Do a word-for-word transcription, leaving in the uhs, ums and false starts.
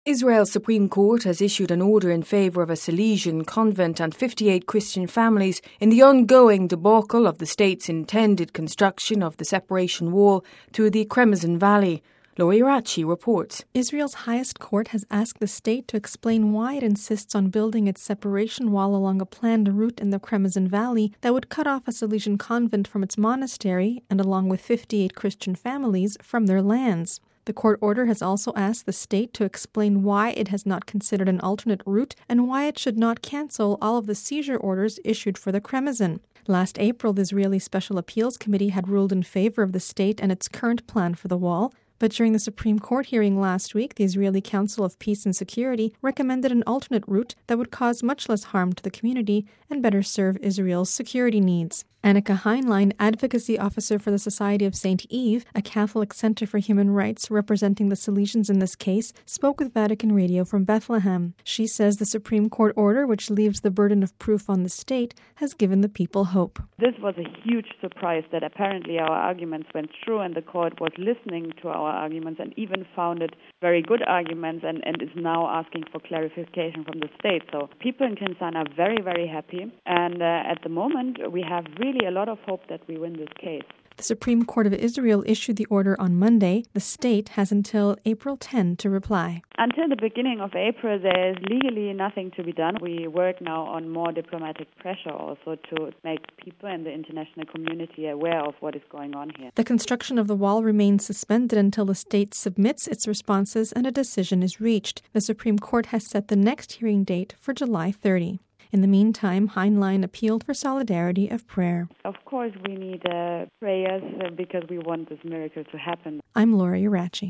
Israel's Supreme Court has issued an order in favour of a Salesian convent and fifty-eight Christian families in the ongoing debacle of the state's intended construction of the separation wall through the Kremezon Valley. Lori Rachi reports. Israel's highest court has asked the state to explain why it insists on building its separation wall along a planned route in the Kremezon Valley that would cut off a Salesian convent from its monastery and, along with fifty-eight Christian families, from their lands. The court order has also asked the state to explain why it has not considered an alternate route and why it should not cancel all of the seizure orders issued for the Kremezon. Last April, the Israeli Special Appeals Committee had ruled in favor of the state and its current plan for the wall. But during the Supreme Court hearing last week, the Israeli Council of Peace and Security recommended an alternate route that would cause much less harm to the community and better serve Israel's security needs. Annika Heinlein, advocacy officer for the Society of Saint Eve, a Catholic center for human rights representing the Salesians in this case, spoke with Vatican Radio from Bethlehem. She says the Supreme Court order, which leaves the burden of proof on the state, has given the people hope. This was a huge surprise that apparently our arguments went through and the court was listening to our arguments and even found it very good arguments and, and is now asking for clarification from the state. So people in Knesset are very, very happy. And uh, at the moment, we have really a lot of hope that we win this case. The Supreme Court of Israel issued the order on Monday. The state has until April tenth to reply. Until the beginning of April, there is legally nothing to be done. We work now on more diplomatic pressure also to make people in the international community aware of what is going on here. The construction of the wall remains suspended until the state submits its responses and a decision is reached. The Supreme Court has set the next hearing date for July thirtieth. In the meantime, Heinlein appealed for solidarity of prayer. Of course, we need uh, prayers uh, because we want this miracle to happen. I'm Lori Rachi.